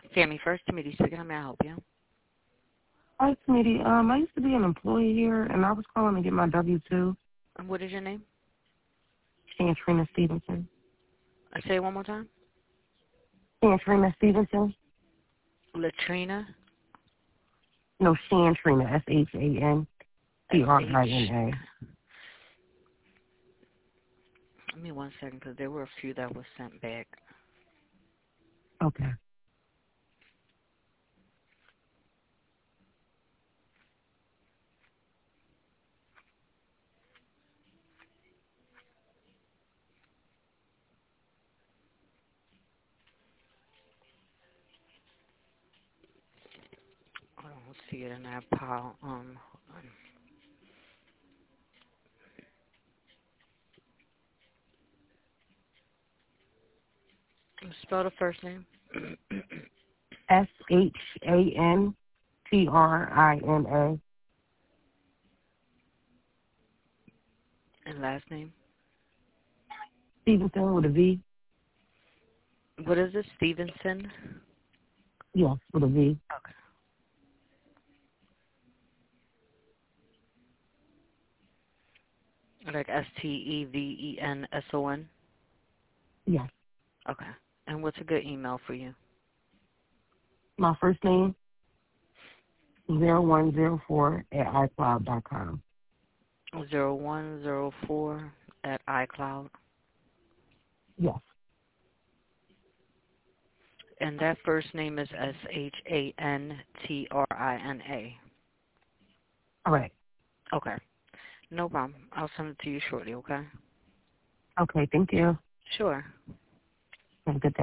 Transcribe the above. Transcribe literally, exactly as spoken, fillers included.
Family First, Committee speaking. How may I help you? Hi, Smitty. Um, I used to be an employee here, and I was calling to get my W two. And what is your name? Shantrina Stevenson. I say it one more time. Shantrina Stevenson? Latrina. No, Shantrina, S H A N S T R I H. N A. Give me one second, because there were a few that were sent back. Okay. I don't see it in that pile. Um, hold on. Spell the first name. S H A N T R I N A. And last name. Stevenson with a V? What is it? Stevenson? Yes, with a V. Okay. Like S T E V E N S O N? Yes. Okay. And what's a good email for you? My first name, zero one zero four at iCloud dot com. Zero one zero four at iCloud. Yes. And that first name is S H A N T R I N A. All right. Okay. No problem. I'll send it to you shortly, okay? Okay, thank you. Sure. Have a good day.